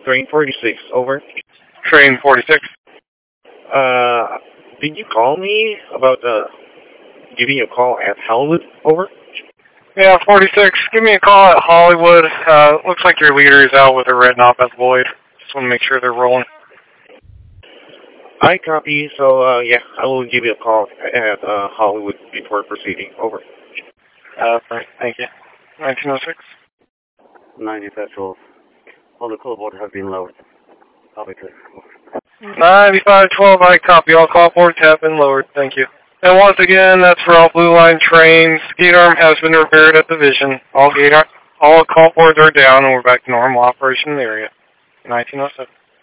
Train 46, over. Train 46. Did you call me about giving you a call at Hollywood, over? Yeah, 46. Give me a call at Hollywood. Looks like your leader is out with a red knob at Lloyd. Just want to make sure they're rolling. I copy, so, yeah, I will give you a call at Hollywood before proceeding, over. Right, thank you. 1906. 90 Petrol. All the call board has been lowered. Copy, clear. 9512, I copy. All call boards have been lowered. Thank you. And once again, that's for all Blue Line trains. Gate arm has been repaired at Division. All call boards are down, and we're back to normal operation in the area. 1907.